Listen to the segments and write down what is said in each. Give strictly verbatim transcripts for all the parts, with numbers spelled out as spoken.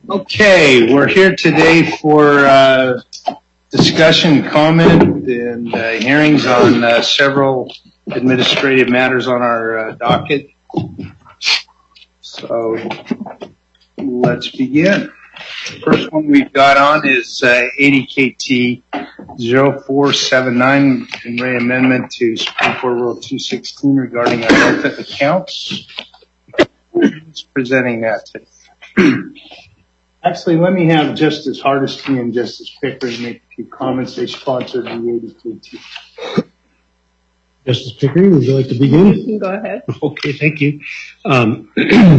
Okay, we're here today for uh, discussion, comment, and uh, hearings on uh, several administrative matters on our uh, docket. So let's begin. First one we've got on is uh, A D K T zero four seven nine, and Ray amendment to Supreme Court Rule two sixteen regarding IOLTA accounts. Who's presenting that today? Actually, let me have Justice Hardesty and Justice Pickering make a few comments. They sponsored the A D K T. Justice Pickering, would you like to begin? You can go ahead. Okay, thank you. Um,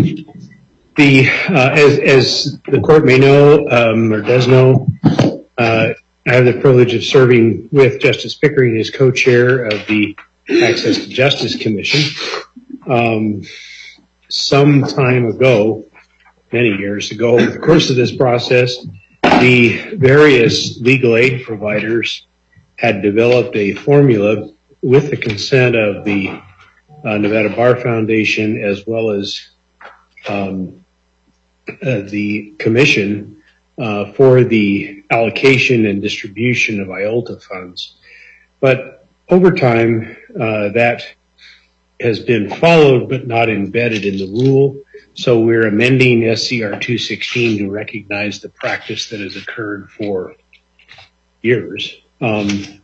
the uh, as as the court may know um, or does know, uh, I have the privilege of serving with Justice Pickering as co-chair of the Access to Justice Commission. Um, some time ago, many years ago, over the course of this process, the various legal aid providers had developed a formula with the consent of the uh, Nevada Bar Foundation as well as um, uh, the commission uh, for the allocation and distribution of IOLTA funds. But over time, uh, that has been followed but not embedded in the rule. So we're amending S C R two sixteen to recognize the practice that has occurred for years. Um,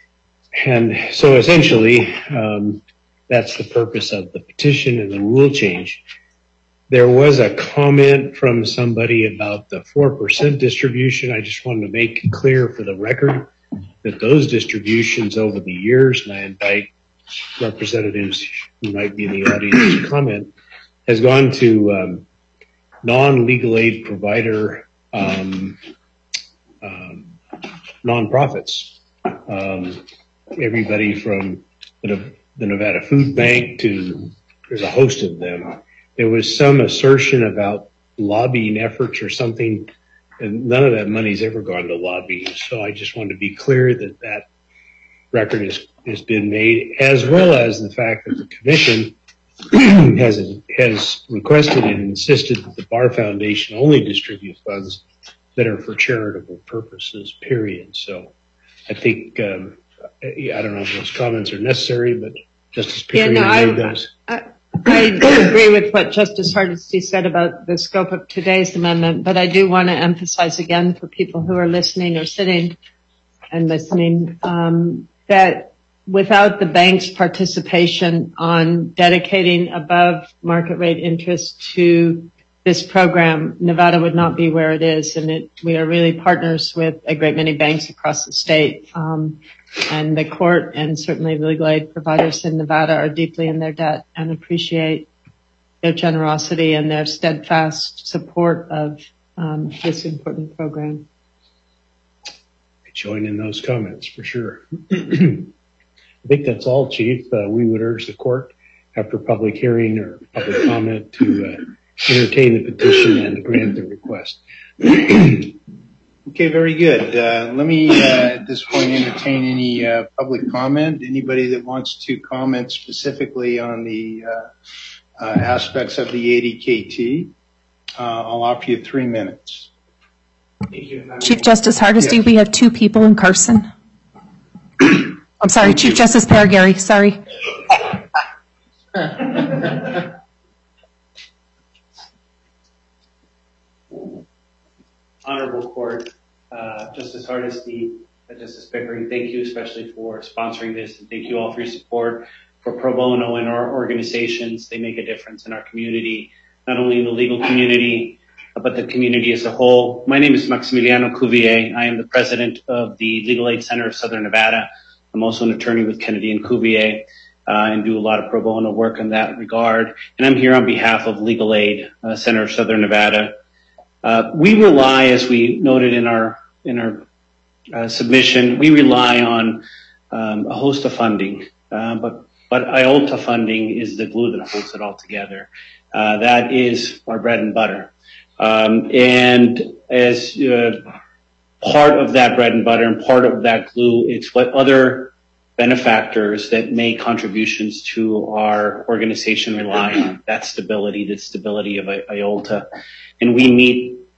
and so essentially, um, that's the purpose of the petition and the rule change. There was a comment from somebody about the four percent distribution. I just wanted to make it clear for the record that those distributions over the years, and I invite representatives who might be in the audience to comment, has gone to um, non-legal aid provider um, um, nonprofits. Um, everybody from the, the Nevada Food Bank to, there's a host of them. There was some assertion about lobbying efforts or something, and none of that money's ever gone to lobbying. So I just wanted to be clear that that record has, has been made, as well as the fact that the commission has has requested and insisted that the Bar Foundation only distribute funds that are for charitable purposes, period. So I think, um, I don't know if those comments are necessary, but Justice Pickering yeah, no, made I, those. I, I agree with what Justice Hardesty said about the scope of today's amendment, but I do want to emphasize again for people who are listening or sitting and listening um, that without the bank's participation on dedicating above market rate interest to this program, Nevada would not be where it is. And it, we are really partners with a great many banks across the state. Um, and the court and certainly the legal aid providers in Nevada are deeply in their debt and appreciate their generosity and their steadfast support of um, this important program. I join in those comments for sure. I think that's all, Chief. Uh, we would urge the court, after public hearing or public comment, to uh, entertain the petition and grant the request. Okay, very good. Uh, let me, uh, at this point, entertain any uh, public comment. Anybody that wants to comment specifically on the uh, uh, aspects of the A D K T, uh, I'll offer you three minutes. Chief Justice Hardesty, yes. We have two people in Carson. I'm sorry, Thank Chief you. Justice Paragary, sorry. Honorable Court, uh, Justice Hardesty, uh, Justice Pickering, thank you especially for sponsoring this, and thank you all for your support for pro bono and our organizations. They make a difference in our community, not only in the legal community, but the community as a whole. My name is Maximiliano Cuvier. I am the president of the Legal Aid Center of Southern Nevada. I'm also an attorney with Kennedy and Cuvier uh, and do a lot of pro bono work in that regard. And I'm here on behalf of Legal Aid uh, Center of Southern Nevada. Uh, we rely, as we noted in our in our uh, submission, we rely on um, a host of funding, uh, but but IOLTA funding is the glue that holds it all together. Uh, that is our bread and butter, um, and as uh, part of that bread and butter and part of that glue, it's what other benefactors that make contributions to our organization rely on. That stability, the stability of IOLTA. And we meet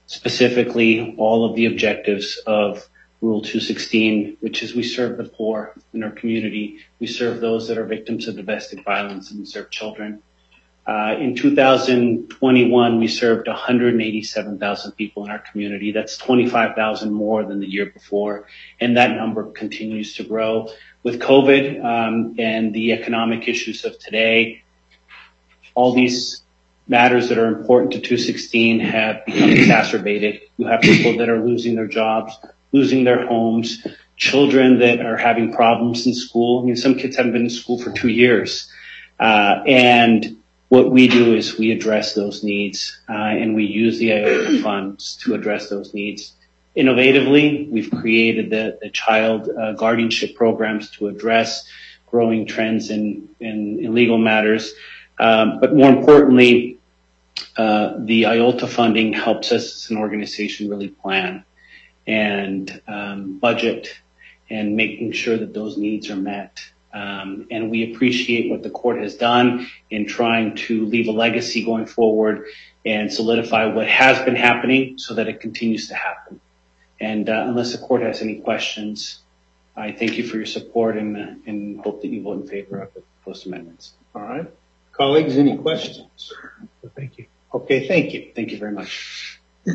specifically all of the objectives of Rule two sixteen, which is we serve the poor in our community. We serve those that are victims of domestic violence, and we serve children. Uh, in two thousand twenty-one, we served one hundred eighty-seven thousand people in our community. That's twenty-five thousand more than the year before, and that number continues to grow. With COVID um, and the economic issues of today, all these matters that are important to two sixteen have become exacerbated. You have people that are losing their jobs, losing their homes, children that are having problems in school. I mean, some kids haven't been in school for two years. Uh, and what we do is we address those needs, uh, and we use the I O T A funds to address those needs. Innovatively, we've created the, the child uh, guardianship programs to address growing trends in, in, in legal matters. Um, but more importantly, uh, the I O T A funding helps us as an organization really plan and um, budget and making sure that those needs are met. Um, and we appreciate what the court has done in trying to leave a legacy going forward and solidify what has been happening so that it continues to happen. And uh, unless the court has any questions, I thank you for your support and, uh, and hope that you vote in favor of the proposed amendments. All right. Colleagues, any questions? Thank you. Okay, thank you. Thank you very much.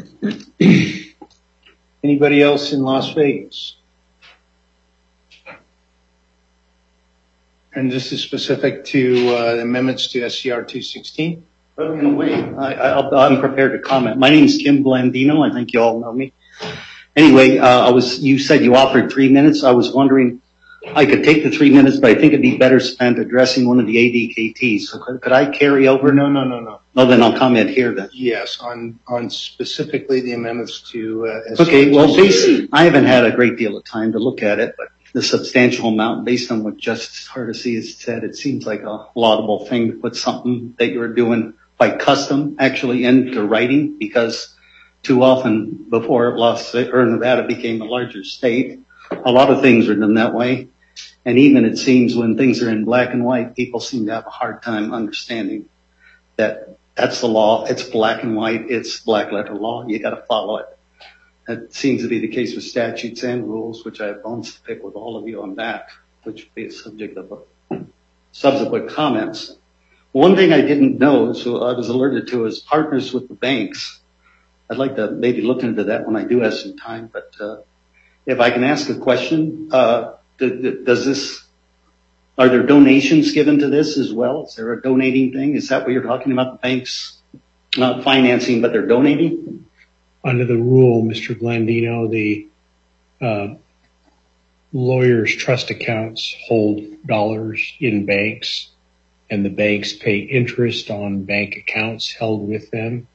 Anybody else in Las Vegas? And this is specific to uh, amendments to S C R two sixteen? Well, in a way, I, I'll, I'm prepared to comment. My name is Kim Blandino. I think you all know me. Anyway, uh, I was, you said you offered three minutes. I was wondering, I could take the three minutes, but I think it'd be better spent addressing one of the A D K Ts. So could, could I carry over? No, no, no, no. No, then I'll comment here then. Yes, on, on specifically the amendments to uh, S C R Okay, well, basically, I haven't had a great deal of time to look at it, but the substantial amount, based on what Justice Hardesty has said, it seems like a laudable thing to put something that you're doing by custom actually into writing, because too often before Las or Nevada became a larger state, a lot of things are done that way. And even it seems when things are in black and white, people seem to have a hard time understanding that that's the law. It's black and white. It's black letter law. You got to follow it. That seems to be the case with statutes and rules, which I have bones to pick with all of you on that, which would be a subject of a subsequent comments. One thing I didn't know, so I was alerted to, is partners with the banks. I'd like to maybe look into that when I do have some time, but uh, if I can ask a question, uh, does this, are there donations given to this as well? Is there a donating thing? Is that what you're talking about, the banks not financing, but they're donating? Under the rule, Mister Blandino, the uh, lawyers' trust accounts hold dollars in banks, and the banks pay interest on bank accounts held with them.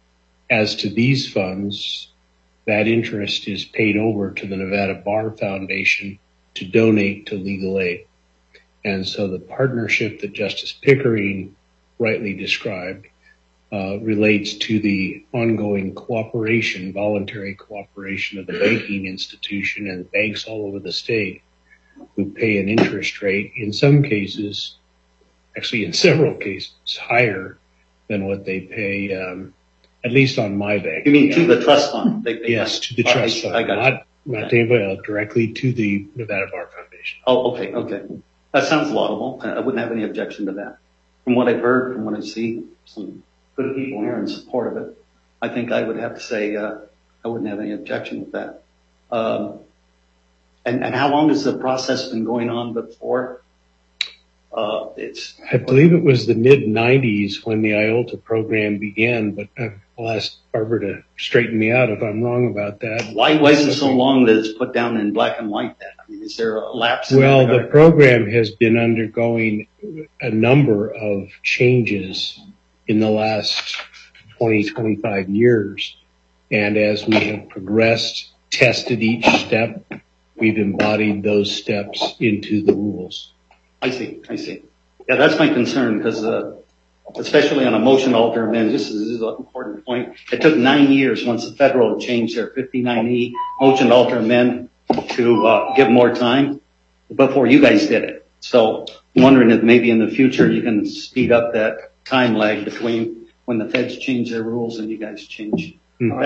As to these funds, that interest is paid over to the Nevada Bar Foundation to donate to legal aid. And so the partnership that Justice Pickering rightly described uh, relates to the ongoing cooperation, voluntary cooperation of the banking institution and banks all over the state who pay an interest rate, in some cases, actually in several cases, higher than what they pay, um, at least on my bank. You mean to the trust fund? They, they yes, to the trust fund, I got not, it. not to anybody else, directly to the Nevada Bar Foundation. Oh, okay, okay. That sounds laudable. I wouldn't have any objection to that. From what I've heard, from what I see, some good people here in support of it. I think I would have to say uh, I wouldn't have any objection with that. Um, and, and how long has the process been going on before? Uh, it's. I believe it was the mid nineties when the I O T A program began, but I'll ask Barbara to straighten me out if I'm wrong about that. Why was it so long that it's put down in black and white then? I mean, is there a lapse? In well, that the program has been undergoing a number of changes in the last twenty, twenty-five years. And as we have progressed, tested each step, we've embodied those steps into the rules. I see, I see. Yeah, that's my concern because, uh, especially on a motion to alter amend, this is, this is an important point. It took nine years once the federal changed their fifty-nine E motion to alter amend to uh, give more time before you guys did it. So I'm wondering if maybe in the future you can speed up that time lag between when the feds change their rules and you guys change Mm-hmm. that.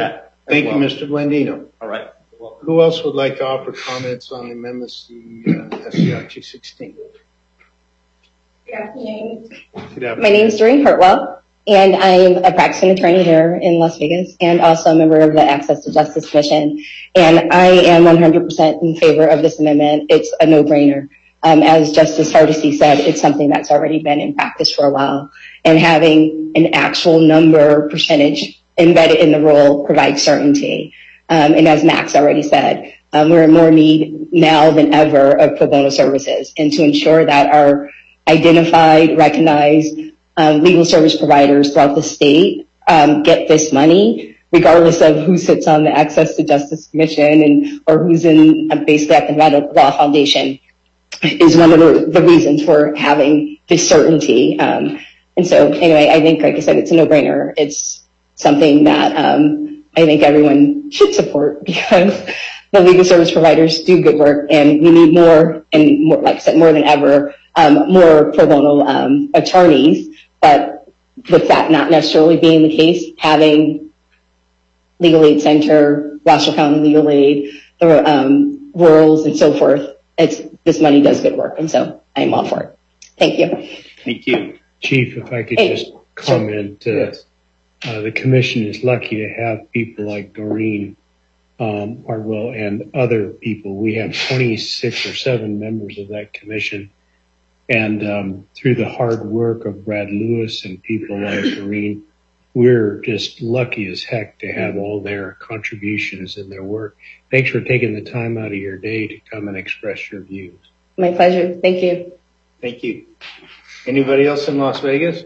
Thank you, Mister Blandino. All right. Who else would like to offer comments on the amendments to uh, S C R two sixteen? Good afternoon. Good afternoon. My name is Doreen Hartwell, and I'm a practicing attorney here in Las Vegas and also a member of the Access to Justice Commission. And I am one hundred percent in favor of this amendment. It's a no-brainer. Um, as Justice Hardesty said, it's something that's already been in practice for a while. And having an actual number percentage embedded in the rule provides certainty. Um, and as Max already said, um, we're in more need now than ever of pro bono services, and to ensure that our identified, recognized um, legal service providers throughout the state um, get this money, regardless of who sits on the Access to Justice Commission and or who's in uh, basically at the Nevada Law Foundation, is one of the, the reasons for having this certainty. Um, and so, anyway, I think, like I said, it's a no-brainer. It's something that um, I think everyone should support because the legal service providers do good work, and we need more, and more, like I said, more than ever, um, more pro bono um, attorneys. But with that not necessarily being the case, having Legal Aid Center, Washoe County Legal Aid, the um, rurals, and so forth, it's this money does good work, and so I'm all for it. Thank you. Thank you. Chief, if I could Hey, just comment, uh, Yes. uh, the commission is lucky to have people like Doreen um, Hartwell and other people. We have twenty-six or seven members of that commission. And um, through the hard work of Brad Lewis and people like Doreen, we're just lucky as heck to have all their contributions and their work. Thanks for taking the time out of your day to come and express your views. My pleasure. Thank you. Thank you. Anybody else in Las Vegas?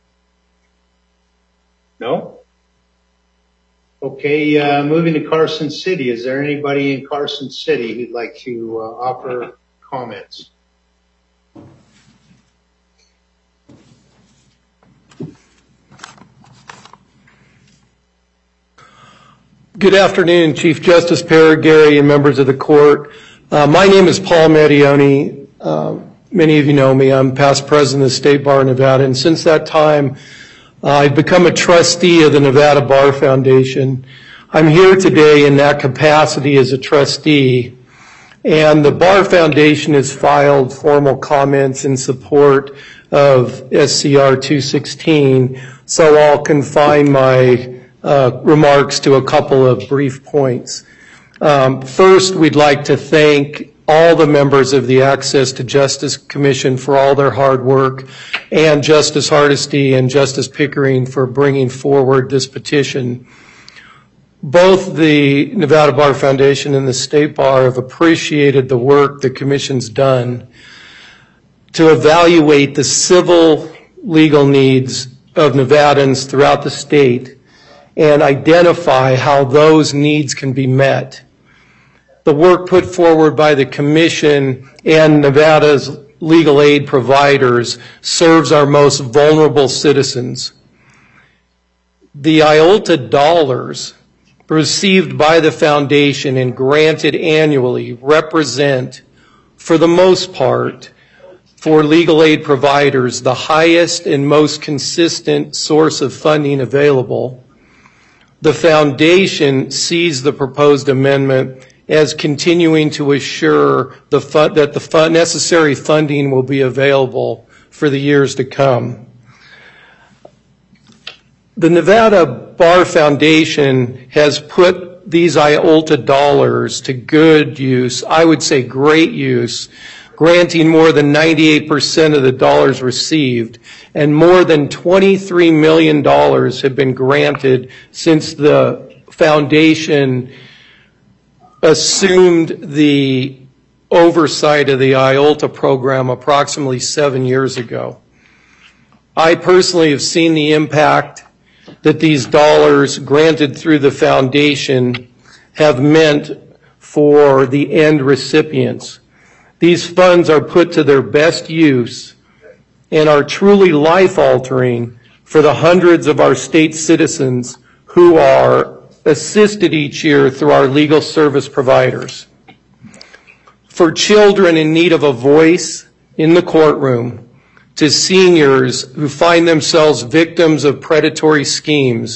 No? Okay, uh, moving to Carson City. Is there anybody in Carson City who'd like to uh, offer comments? Good afternoon, Chief Justice Paragary and members of the court. Uh, my name is Paul Mattioni. Uh, many of you know me. I'm past president of the State Bar of Nevada, and since that time, uh, I've become a trustee of the Nevada Bar Foundation. I'm here today in that capacity as a trustee, and the Bar Foundation has filed formal comments in support of S C R two sixteen, so I'll confine my Uh, remarks to a couple of brief points. Um, first, we'd like to thank all the members of the Access to Justice Commission for all their hard work, and Justice Hardesty and Justice Pickering for bringing forward this petition. Both the Nevada Bar Foundation and the State Bar have appreciated the work the Commission's done to evaluate the civil legal needs of Nevadans throughout the state and identify how those needs can be met. The work put forward by the Commission and Nevada's legal aid providers serves our most vulnerable citizens. The I O L T A dollars received by the Foundation and granted annually represent, for the most part, for legal aid providers, the highest and most consistent source of funding available. The Foundation sees the proposed amendment as continuing to assure the fun, that the fun, necessary funding will be available for the years to come. The Nevada Bar Foundation has put these I O L T A dollars to good use, I would say great use, granting more than ninety-eight percent of the dollars received, and more than twenty-three million dollars have been granted since the Foundation assumed the oversight of the I O L T A program approximately seven years ago. I personally have seen the impact that these dollars granted through the Foundation have meant for the end recipients. These funds are put to their best use and are truly life-altering for the hundreds of our state citizens who are assisted each year through our legal service providers. For children in need of a voice in the courtroom, to seniors who find themselves victims of predatory schemes,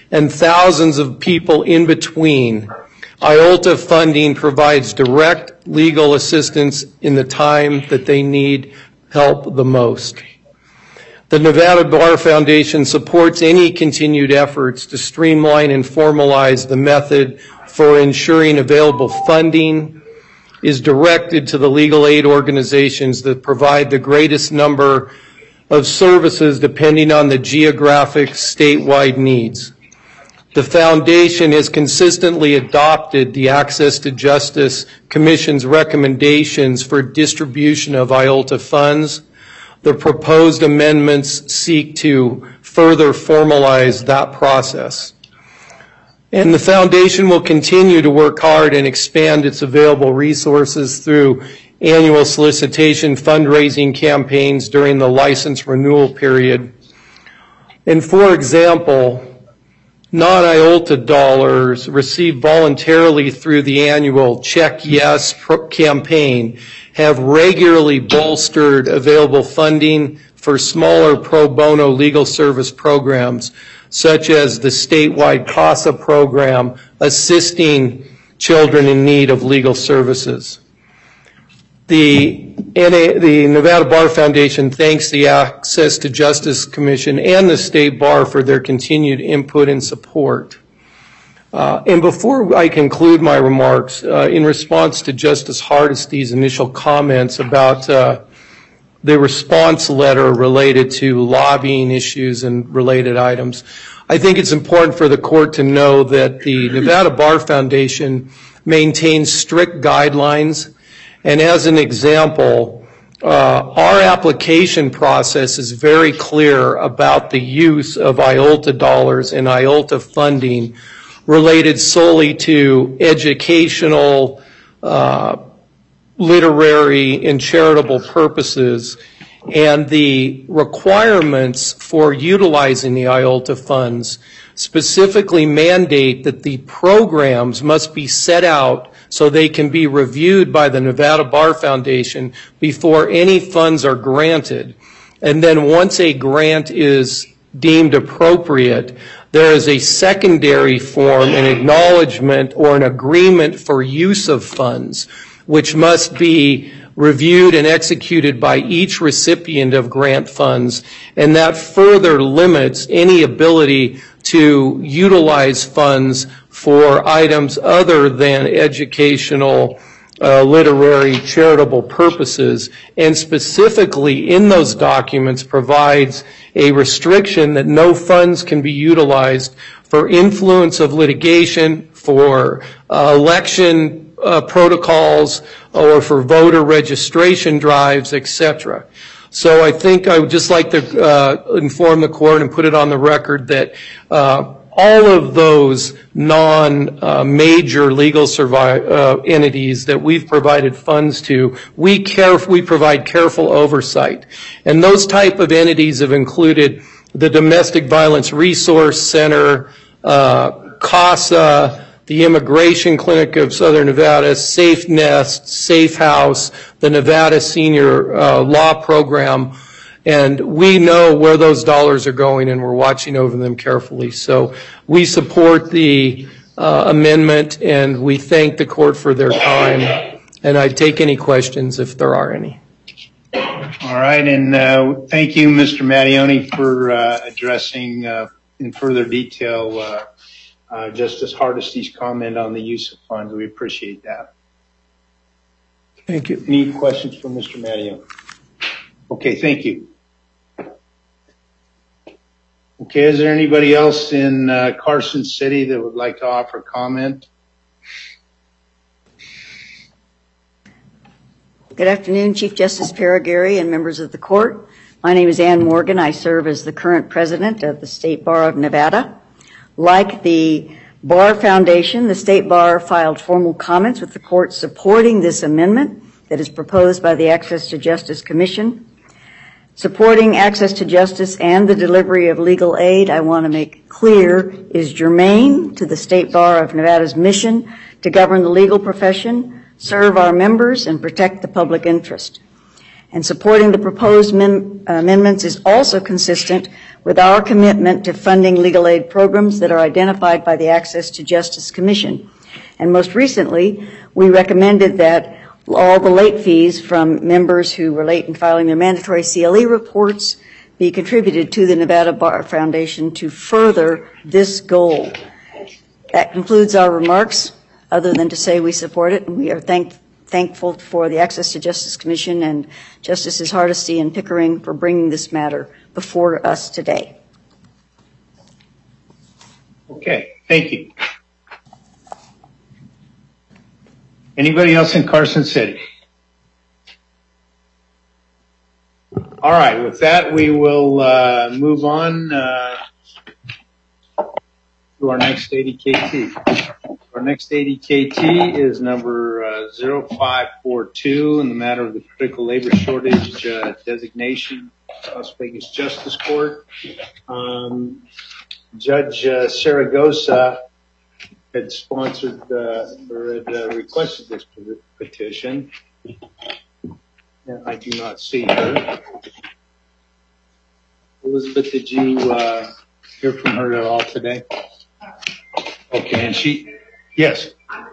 and thousands of people in between, I O L T A funding provides direct legal assistance in the time that they need help the most. The Nevada Bar Foundation supports any continued efforts to streamline and formalize the method for ensuring available funding, is directed to the legal aid organizations that provide the greatest number of services depending on the geographic statewide needs. The foundation has consistently adopted the Access to Justice Commission's recommendations for distribution of I O L T A funds. The proposed amendments seek to further formalize that process. And the foundation will continue to work hard and expand its available resources through annual solicitation fundraising campaigns during the license renewal period. And for example, non-I O L T A dollars received voluntarily through the annual Check Yes campaign have regularly bolstered available funding for smaller pro bono legal service programs, such as the statewide CASA program, assisting children in need of legal services. The, the Nevada Bar Foundation thanks the Access to Justice Commission and the State Bar for their continued input and support. Uh, and before I conclude my remarks, uh, in response to Justice Hardesty's initial comments about uh, the response letter related to lobbying issues and related items, I think it's important for the court to know that the Nevada Bar Foundation maintains strict guidelines. And as an example, uh, our application process is very clear about the use of I O L T A dollars and I O L T A funding related solely to educational, uh, literary, and charitable purposes. And the requirements for utilizing the I O L T A funds specifically mandate that the programs must be set out so they can be reviewed by the Nevada Bar Foundation before any funds are granted. And then once a grant is deemed appropriate, there is a secondary form, an acknowledgement or an agreement for use of funds, which must be reviewed and executed by each recipient of grant funds, and that further limits any ability to utilize funds for items other than educational, uh, literary, charitable purposes, and specifically in those documents provides a restriction that no funds can be utilized for influence of litigation, for uh, election uh, protocols, or for voter registration drives, et cetera. So I think I would just like to uh, inform the court and put it on the record that uh, all of those non-major uh, legal survive, uh, entities that we've provided funds to, we care, we provide careful oversight. And those type of entities have included the Domestic Violence Resource Center, uh, CASA, the Immigration Clinic of Southern Nevada, Safe Nest, Safe House, the Nevada Senior uh, Law Program, and we know where those dollars are going and we're watching over them carefully. So we support the uh, amendment and we thank the court for their time, and I'd take any questions if there are any. All right, and uh, thank you, Mister Mattioni, for uh, addressing uh, in further detail uh, Uh, Justice Hardesty's comment on the use of funds. We appreciate that. Thank you. Any questions for Mister Mattioni? Okay, thank you. Okay, is there anybody else in uh, Carson City that would like to offer comment? Good afternoon, Chief Justice Paragary and members of the court. My name is Ann Morgan. I serve as the current president of the State Bar of Nevada. Like the Bar Foundation, the State Bar filed formal comments with the court supporting this amendment that is proposed by the Access to Justice Commission. Supporting access to justice and the delivery of legal aid, I want to make clear, is germane to the State Bar of Nevada's mission to govern the legal profession, serve our members, and protect the public interest. And supporting the proposed mem- amendments is also consistent with our commitment to funding legal aid programs that are identified by the Access to Justice Commission. And most recently, we recommended that all the late fees from members who were late in filing their mandatory C L E reports be contributed to the Nevada Bar Foundation to further this goal. That concludes our remarks, other than to say we support it, and we are thank, thankful for the Access to Justice Commission and Justices Hardesty and Pickering for bringing this matter before us today. Okay, thank you. Anybody else in Carson City? All right, with that, we will uh, move on uh, to our next eighty K T. Our next eighty K T is number uh, zero five four two in the matter of the critical labor shortage uh, designation, Las Vegas Justice Court. Um, Judge uh, Saragosa had sponsored uh, or had uh, requested this petition. And I do not see her. Elizabeth, did you uh, hear from her at all today? Okay, and she, yes.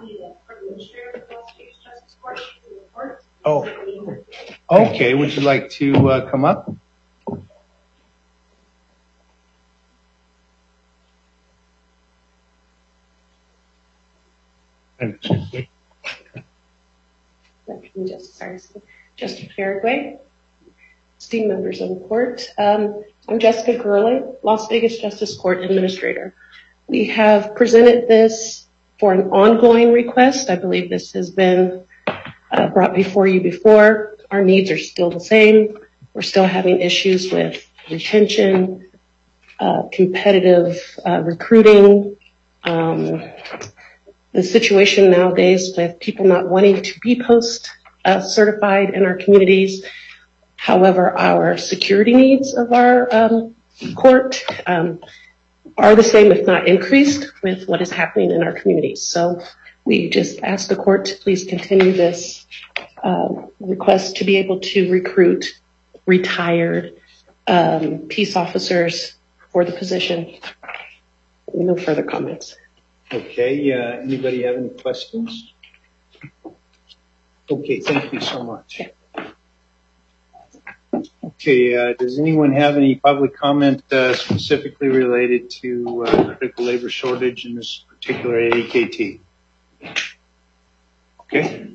Oh, okay. Would you like to uh, come up? Justice Hardesty, Justice Paraguay, esteemed members of the court. Um, I'm Jessica Gurley, Las Vegas Justice Court Administrator. We have presented this for an ongoing request. I believe this has been uh, brought before you before. Our needs are still the same. We're still having issues with retention, uh, competitive uh, recruiting, um, the situation nowadays with people not wanting to be post uh, certified in our communities. However, our security needs of our um, court um, are the same, if not increased, with what is happening in our communities. So we just ask the court to please continue this uh, request to be able to recruit retired um, peace officers for the position. No further comments. Okay, uh, anybody have any questions? Okay, thank you so much. Okay, uh, does anyone have any public comment uh, specifically related to uh, critical labor shortage in this particular A D K T? Okay.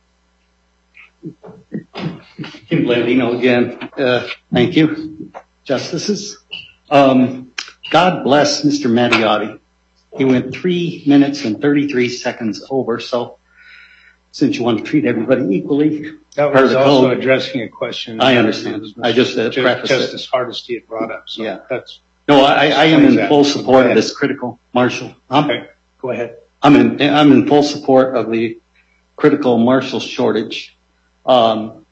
Kim Blandino again. Uh, thank you, justices. Um, God bless Mister Mattiotti. He went three minutes and thirty-three seconds over. So, since you want to treat everybody equally, that was also code, addressing a question. I understand. I just uh, Just, Justice Hardesty had brought up. So yeah, that's no. I, I am in that. full support of this critical martial. I'm, okay, go ahead. I'm in. I'm in full support of the critical martial shortage. Um,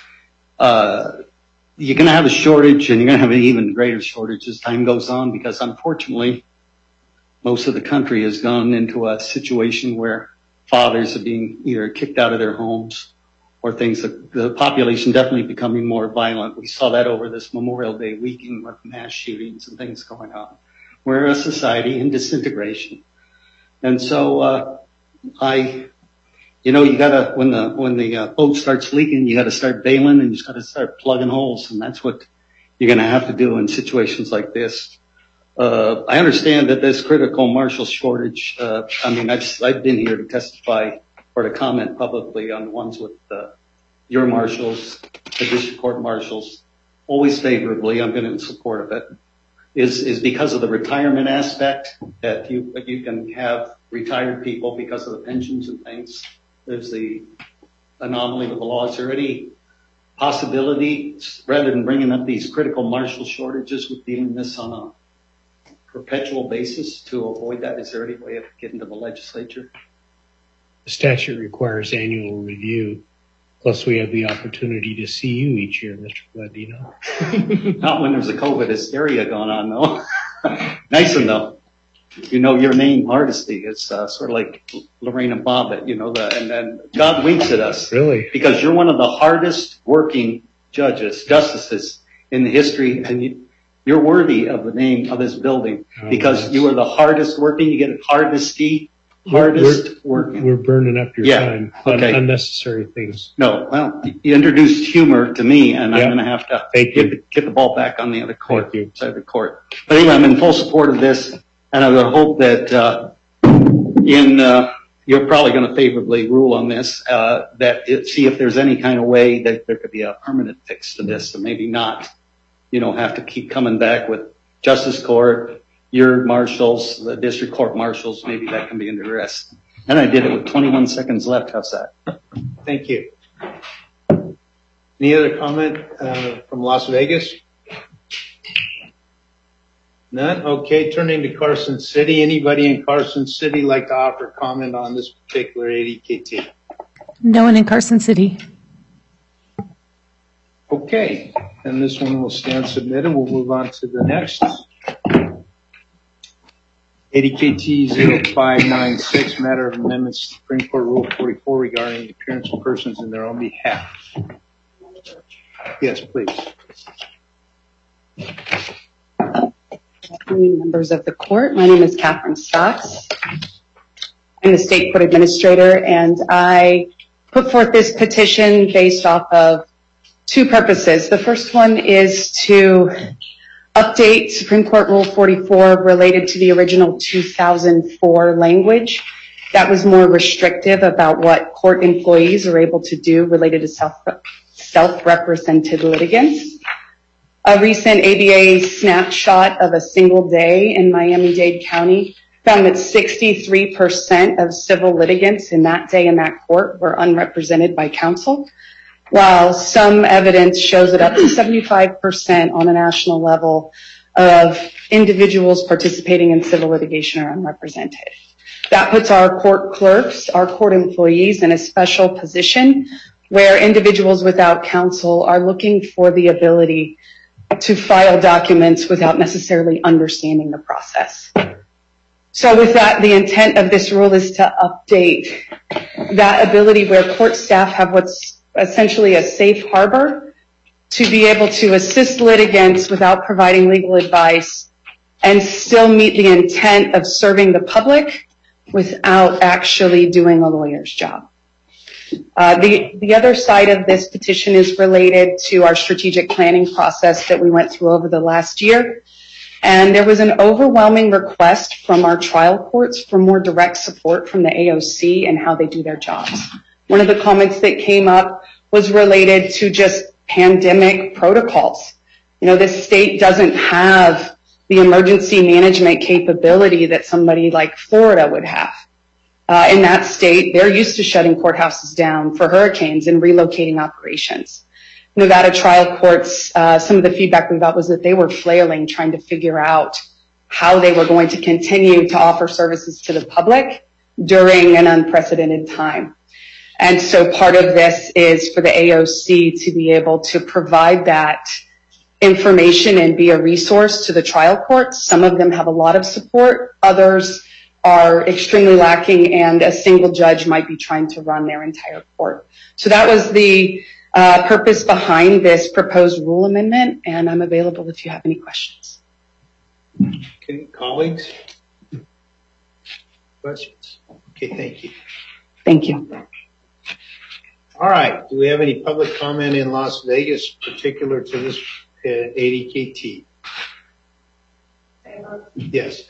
uh, you're going to have a shortage, and you're going to have an even greater shortage as time goes on, because unfortunately, most of the country has gone into a situation where fathers are being either kicked out of their homes or things. That the population definitely becoming more violent. We saw that over this Memorial Day weekend with mass shootings and things going on. We're a society in disintegration. And so, uh, I, you know, you gotta, when the, when the uh, boat starts leaking, you gotta start bailing and you just gotta start plugging holes. And that's what you're gonna have to do in situations like this. Uh, I understand that this critical marshal shortage, uh, I mean, I've, I've been here to testify or to comment publicly on the ones with, uh, your marshals, the district court marshals, always favorably. I'm been in support of it. Is, is because of the retirement aspect that you, you can have retired people because of the pensions and things. There's the anomaly with the law. Is there any possibility, rather than bringing up these critical marshal shortages, with dealing this on a perpetual basis to avoid that? Is there any way of getting to the legislature? The statute requires annual review. Plus, we have the opportunity to see you each year, Mister Blandino. Not when there's a COVID hysteria going on, though. Nice one, though. You know your name, Hardesty. It's uh, sort of like Lorena Bobbitt, you know, the, and then God winks at us. Really? Because you're one of the hardest working judges, justices in the history, and you, you're worthy of the name of this building because Oh, you are the hardest working. You get the hardest, hardest we're, working. We're burning up your Yeah, time on okay. unnecessary things. No, well, you introduced humor to me, and Yeah. I'm going to have to Thank get you. the, get the ball back on the other court, Thank you. side of the court. But anyway, I'm in full support of this, and I would hope that uh, in uh, you're probably going to favorably rule on this, uh, that it, see if there's any kind of way that there could be a permanent fix to this, and maybe not, you know, have to keep coming back with Justice Court, your marshals, the district court marshals. Maybe that can be addressed. And I did it with twenty-one seconds left. How's that? Thank you. Any other comment uh, from Las Vegas? None? Okay, turning to Carson City. Anybody in Carson City like to offer comment on this particular eighty K T? No one in Carson City. Okay, and this one will stand submitted. We'll move on to the next. eighty K T zero five nine six, matter of amendments to Supreme Court Rule forty-four regarding the appearance of persons in their own behalf. Yes, please. Members of the court, my name is Catherine Stocks. I'm the state court administrator, and I put forth this petition based off of two purposes. The first one is to update Supreme Court Rule forty-four related to the original two thousand four language that was more restrictive about what court employees are able to do related to self, self-represented litigants. A recent A B A snapshot of a single day in Miami-Dade County found that sixty-three percent of civil litigants in that day in that court were unrepresented by counsel, while some evidence shows that up to seventy-five percent on a national level of individuals participating in civil litigation are unrepresented. That puts our court clerks, our court employees in a special position where individuals without counsel are looking for the ability to file documents without necessarily understanding the process. So with that, the intent of this rule is to update that ability where court staff have what's essentially a safe harbor to be able to assist litigants without providing legal advice and still meet the intent of serving the public without actually doing a lawyer's job. Uh, the, the other side of this petition is related to our strategic planning process that we went through over the last year. And there was an overwhelming request from our trial courts for more direct support from the A O C and how they do their jobs. One of the comments that came up was related to just pandemic protocols. You know, this state doesn't have the emergency management capability that somebody like Florida would have. Uh, in that state, they're used to shutting courthouses down for hurricanes and relocating operations. Nevada trial courts, uh, some of the feedback we got was that they were flailing trying to figure out how they were going to continue to offer services to the public during an unprecedented time. And so part of this is for the A O C to be able to provide that information and be a resource to the trial courts. Some of them have a lot of support. Others are extremely lacking, and a single judge might be trying to run their entire court. So that was the uh, purpose behind this proposed rule amendment, and I'm available if you have any questions. Okay, colleagues? Questions? Okay, thank you. Thank you. All right, do we have any public comment in Las Vegas particular to this uh, eighty K T? Yes.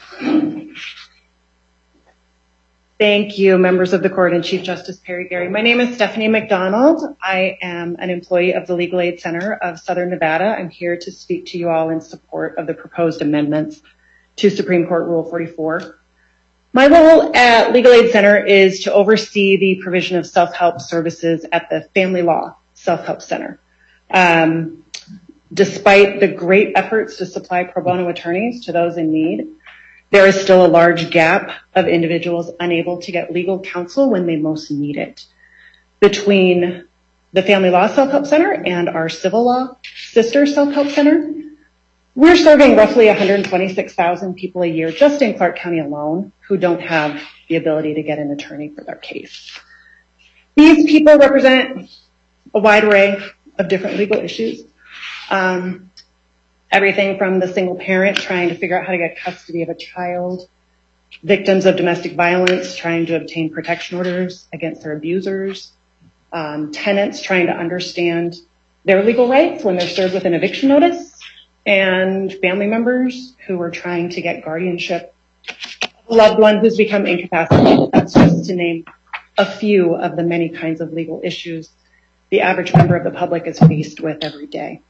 Thank you, members of the court and Chief Justice Perry Gary. My name is Stephanie McDonald. I am an employee of the Legal Aid Center of Southern Nevada. I'm here to speak to you all in support of the proposed amendments to Supreme Court Rule forty-four. My role at Legal Aid Center is to oversee the provision of self-help services at the Family Law Self-Help Center. Um, despite the great efforts to supply pro bono attorneys to those in need, there is still a large gap of individuals unable to get legal counsel when they most need it. Between the Family Law Self-Help Center and our Civil Law Sister Self-Help Center, we're serving roughly one hundred twenty-six thousand people a year just in Clark County alone who don't have the ability to get an attorney for their case. These people represent a wide array of different legal issues. Um, everything from the single parent trying to figure out how to get custody of a child, victims of domestic violence trying to obtain protection orders against their abusers, um, tenants trying to understand their legal rights when they're served with an eviction notice, and family members who are trying to get guardianship of a loved one who's become incapacitated. That's just to name a few of the many kinds of legal issues the average member of the public is faced with every day.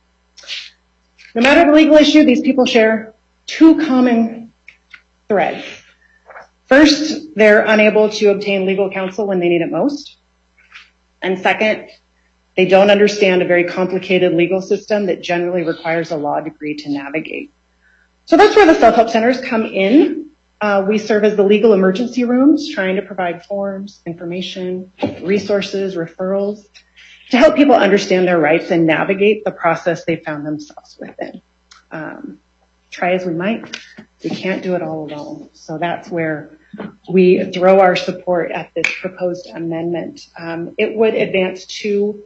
No matter the legal issue, these people share two common threads. First, they're unable to obtain legal counsel when they need it most. And second, they don't understand a very complicated legal system that generally requires a law degree to navigate. So that's where the self-help centers come in. Uh, we serve as the legal emergency rooms, trying to provide forms, information, resources, referrals, to help people understand their rights and navigate the process they found themselves within. Um, try as we might, we can't do it all alone. So that's where we throw our support at this proposed amendment. Um, it would advance two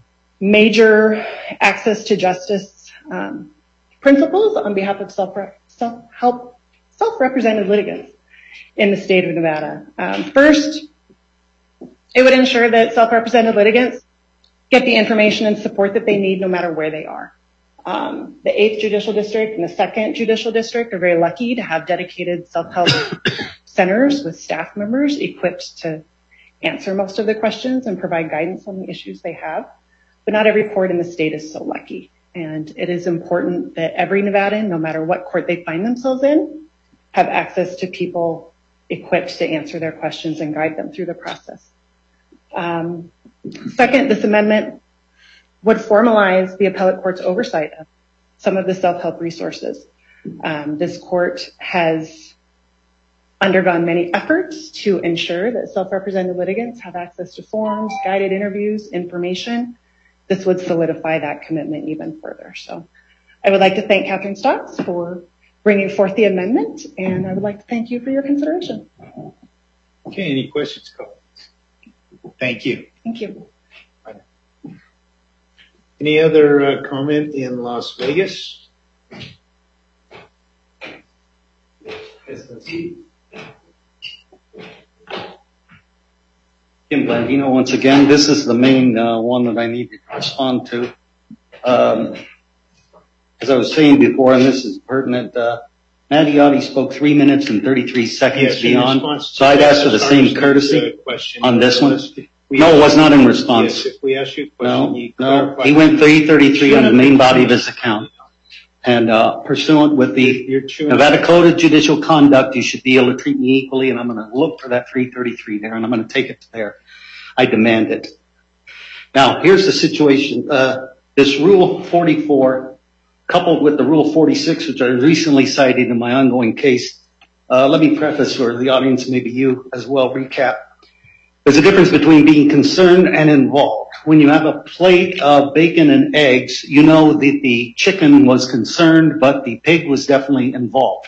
major access to justice um, principles on behalf of self self-help, self-represented litigants in the state of Nevada. Um, first, it would ensure that self-represented litigants get the information and support that they need no matter where they are. Um, the eighth Judicial District and the second Judicial District are very lucky to have dedicated self-help centers with staff members equipped to answer most of the questions and provide guidance on the issues they have. But not every court in the state is so lucky. And it is important that every Nevadan, no matter what court they find themselves in, have access to people equipped to answer their questions and guide them through the process. Um, second, this amendment would formalize the appellate court's oversight of some of the self-help resources. Um, this court has undergone many efforts to ensure that self-represented litigants have access to forms, guided interviews, information. This would solidify that commitment even further. So I would like to thank Catherine Stocks for bringing forth the amendment, and I would like to thank you for your consideration. Okay, any questions, comments? Thank you. Thank you. Any other uh, comment in Las Vegas? Kim Blandino, once again, this is the main uh, one that I need to respond to. Um, as I was saying before, and this is pertinent, uh, Matty Oddie spoke three minutes and thirty-three seconds yes, beyond, so I'd ask for the same courtesy on this one. We no, it was not in response. Yes, if we ask you a question, no, you no, he went three thirty-three on the main body of his account. And uh, pursuant with the Nevada Code of Judicial Conduct, you should be able to treat me equally, and I'm going to look for that three thirty-three there, and I'm going to take it to there. I demand it. Now, here's the situation. Uh, this Rule forty-four, coupled with the Rule forty-six, which I recently cited in my ongoing case, uh, let me preface for the audience, maybe you as well, recap. There's a difference between being concerned and involved. When you have a plate of bacon and eggs, you know that the chicken was concerned, but the pig was definitely involved.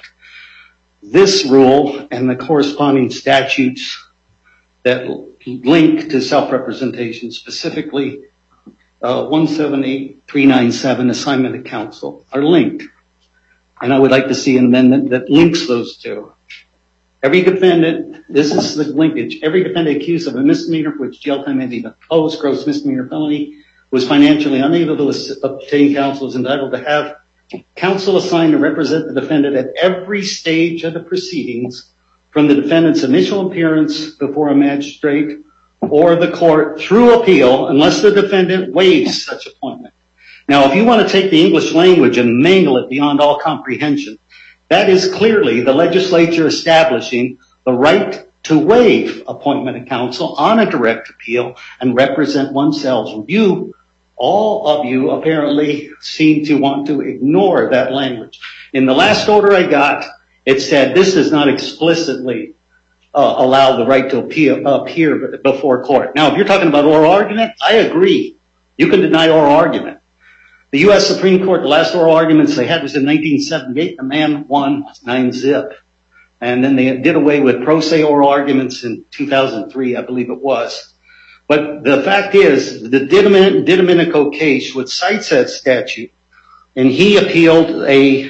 This rule and the corresponding statutes that link to self-representation, specifically uh, one seven eight three nine seven, assignment of counsel, are linked. And I would like to see an amendment that links those two. Every defendant, this is the linkage, every defendant accused of a misdemeanor for which jail time may be imposed, gross misdemeanor felony, was financially unable to obtain counsel, is entitled to have counsel assigned to represent the defendant at every stage of the proceedings, from the defendant's initial appearance before a magistrate or the court through appeal, unless the defendant waives such appointment. Now, if you want to take the English language and mangle it beyond all comprehension, that is clearly the legislature establishing the right to waive appointment of counsel on a direct appeal and represent oneself. You, all of you, apparently seem to want to ignore that language. In the last order I got, it said this does not explicitly uh, allow the right to appeal, appear before court. Now, if you're talking about oral argument, I agree. You can deny oral argument. The U S Supreme Court, the last oral arguments they had was in nineteen seventy-eight. The man won nine zip. And then they did away with pro se oral arguments in two thousand three, I believe it was. But the fact is, the Didomin- Domenico case, which cites that statute, and he appealed a,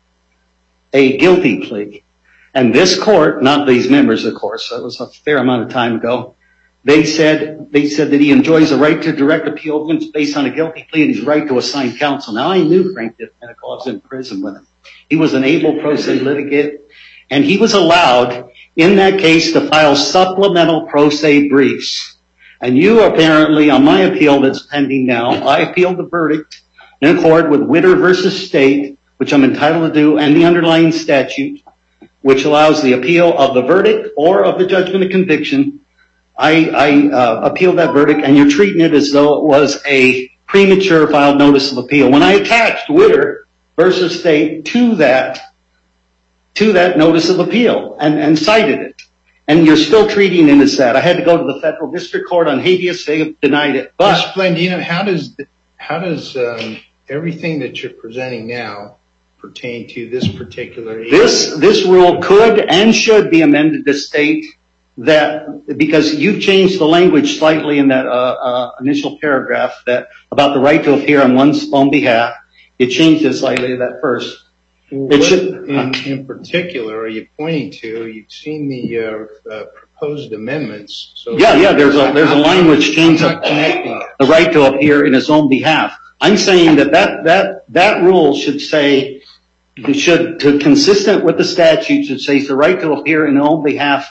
a guilty plea. And this court, not these members, of course, that was a fair amount of time ago, they said, they said that he enjoys a right to direct appeal based on a guilty plea and his right to assign counsel. Now, I knew Frank Domenico. I was in prison with him. He was an able pro se litigant, and he was allowed in that case to file supplemental pro se briefs. And you apparently, on my appeal that's pending now, I appealed the verdict in accord with Witter versus State, which I'm entitled to do, and the underlying statute, which allows the appeal of the verdict or of the judgment of conviction. I, I uh, appealed that verdict, and you're treating it as though it was a premature filed notice of appeal. When I attached Witter versus State to that, to that notice of appeal and, and cited it, and you're still treating it as that. I had to go to the federal district court on habeas. They have denied it. But Mister Blandino, how does how does um, everything that you're presenting now pertain to this particular issue? This this rule could and should be amended to state that, because you've changed the language slightly in that uh, uh, initial paragraph that about the right to appear on one's own behalf. You changed it slightly to that first. What It should, in, in particular are you pointing to? You've seen the uh, uh, proposed amendments. So yeah, yeah. There's a there's a language change of connecting it. the right to appear in his own behalf. I'm saying that that that that rule should say it should to consistent with the statute should say the right to appear in his own behalf,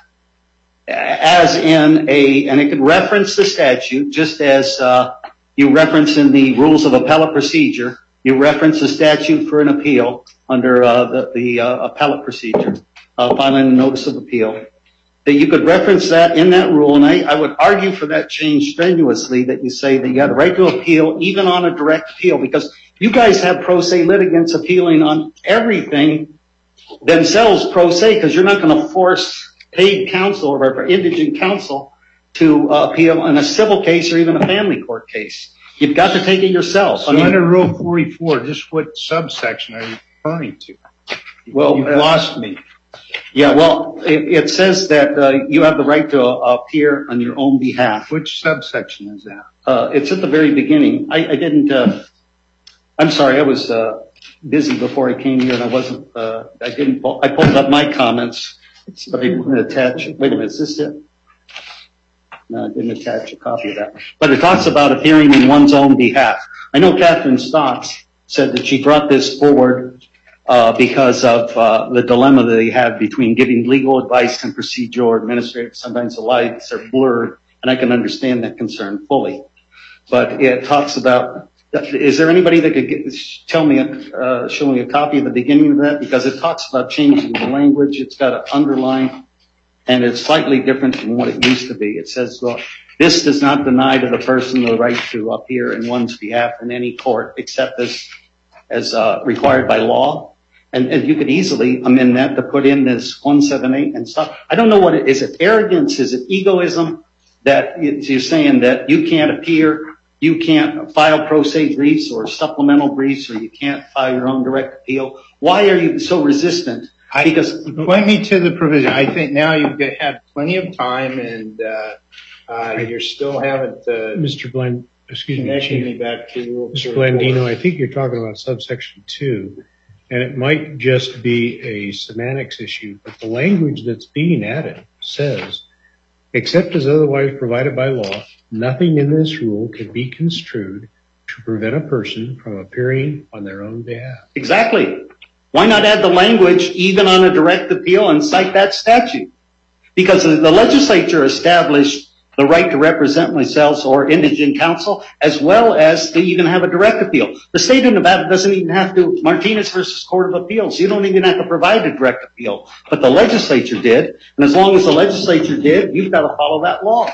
as in a, and it could reference the statute just as uh, you reference in the rules of appellate procedure. You reference the statute for an appeal under uh, the, the uh, appellate procedure, uh, filing a notice of appeal. That you could reference that in that rule, and I, I would argue for that change strenuously, that you say that you have the right to appeal even on a direct appeal, because you guys have pro se litigants appealing on everything themselves pro se, because you're not going to force paid counsel or indigent counsel to uh, appeal in a civil case or even a family court case. You've got to take it yourself. So I mean, under Rule forty-four, just what subsection are you referring to? Well, You've uh, lost me. Yeah, well, it, it says that uh, you have the right to uh, appear on your own behalf. Which subsection is that? Uh, it's at the very beginning. I, I didn't, uh, I'm sorry, I was uh, busy before I came here and I wasn't, uh, I didn't, pull, I pulled up my comments, but I didn't attach, wait a minute, is this it? No, I didn't attach a copy of that. But it talks about appearing in one's own behalf. I know Catherine Stocks said that she brought this forward uh, because of uh, the dilemma that they have between giving legal advice and procedural administrative. Sometimes the lines are blurred, and I can understand that concern fully. But it talks about, is there anybody that could get, tell me, uh, show me a copy of the beginning of that? Because it talks about changing the language. It's got an underline, and it's slightly different from what it used to be. It says, well, this does not deny to the person the right to appear in one's behalf in any court except as, as uh, required by law. And, and you could easily amend that to put in this one seventy-eight and stuff. I don't know what it is. Is it arrogance? Is it egoism that you're saying that you can't appear, you can't file pro se briefs or supplemental briefs, or you can't file your own direct appeal? Why are you so resistant? I, because point me to the provision. I think now you've got, had plenty of time, and uh, uh, you still haven't. Uh, Mister Bland, excuse me, Chief. me back to Mister Blandino, I think you're talking about subsection two, and it might just be a semantics issue, but the language that's being added says, except as otherwise provided by law, nothing in this rule can be construed to prevent a person from appearing on their own behalf. Exactly. Why not add the language even on a direct appeal and cite that statute? Because the legislature established the right to represent myself or indigent counsel, as well as to even have a direct appeal. The state of Nevada doesn't even have to, Martinez versus Court of Appeals, you don't even have to provide a direct appeal. But the legislature did, and as long as the legislature did, you've got to follow that law.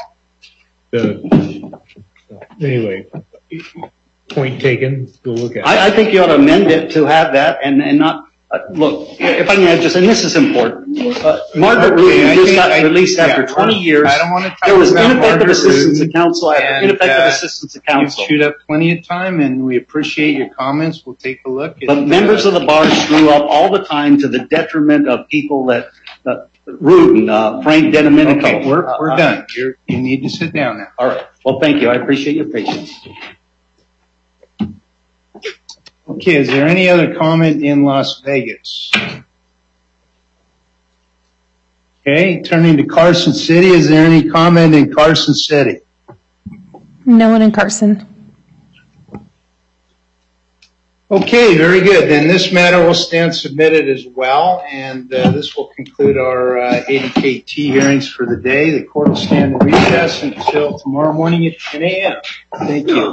Uh, anyway, point taken, we'll look at it. I, I think you ought to amend it to have that and, and not, uh, look, if I can add just, and this is important, uh, Margaret Okay, Rubin I just think got I- released yeah, after twenty years. I don't want to talk There was about ineffective Margaret assistance Rubin, of counsel after and, ineffective uh, assistance of counsel. You've chewed up plenty of time, and we appreciate your comments. We'll take a look. At, But members of the bar screw up all the time to the detriment of people that, uh, Rudin, uh, Frank Denomenico. Okay, we're, we're Uh, done. You're, you need to sit down now. All right. Well, thank you. I appreciate your patience. Okay, is there any other comment in Las Vegas? Okay, turning to Carson City, is there any comment in Carson City? No one in Carson. Okay, very good. Then this matter will stand submitted as well, and uh, this will conclude our uh, eighty K T hearings for the day. The court will stand in recess until tomorrow morning at ten a.m. Thank you.